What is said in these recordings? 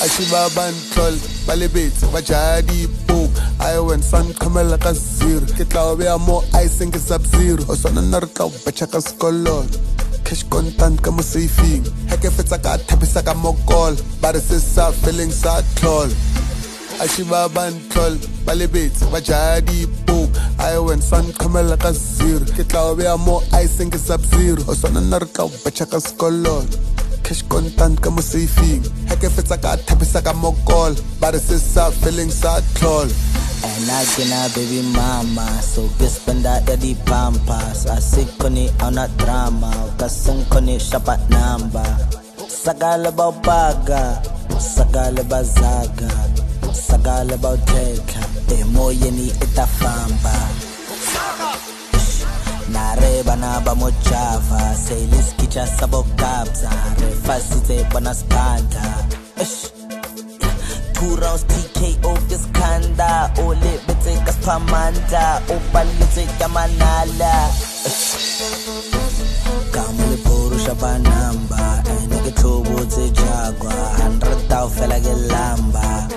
Ashibaban troll, balibit, bajadi book. I went sun kamela kazir. Kitlawe more ice and sub-zero. Or son narka, bachaka skolol. Cash content kamo safing. Hekefetaka tapisaka mokol. But it's a feeling sad troll. Ashibaban troll, balibit, bajadi book. I went sun kamela kazir. Kitlawe more ice and sub-zero. Or son narka, bachaka skolol. Cash content kamo safing. Hekefetaka tapisaka mokol. But it's a feeling sad troll. And I gonna baby mama, so guess banda di pampas. Asik koni au na drama, kaseng koni shapat namba. Sagala bau baga, sagala bazaga, sagala bau teka. Moye ni itafamba. Nareba na ba mo java, say liskicha sabo kabza, refasite banaskanda. Two rounds TKO this kanda, ole bete kaspamanda, opalite kamanala. Kamule porusha banamba, enike tobo te jagwa, 100,000 fela gelamba.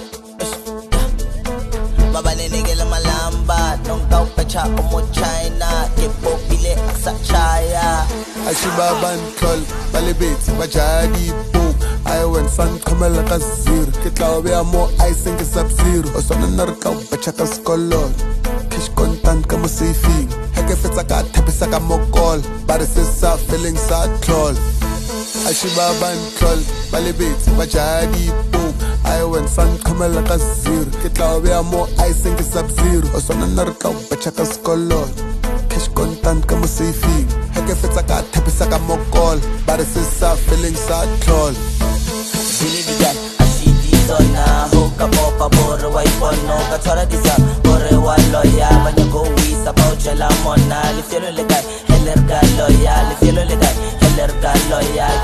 Baba nene gela malamba, nong tau pecha omo China, kepo bile aksa chaya. Ashibaban troll, balibit, bajadi book. I went sun kamela kazir. Kitlawe more ice and sub-zero. Or son narka, bachaka skolol. Cash content kamo safing. Hekefetaka tapisaka mokol. But it's a feeling sad troll. Ashibaban troll, balibit, bajadi book. I went sun kamela kazir. Kitlawe more ice and sub-zero. Or son narka, bachaka skolol. Cash content kamo safing. Hekefetaka tapisaka mokol. But it's a feeling sad troll. Bilidigan, ashidi zona, hoka popa bore waifono, katora disa, bore waloya, banyago wisa, bauchela mona, lifielo legal, helerga loya, lifielo legal, helerga loya,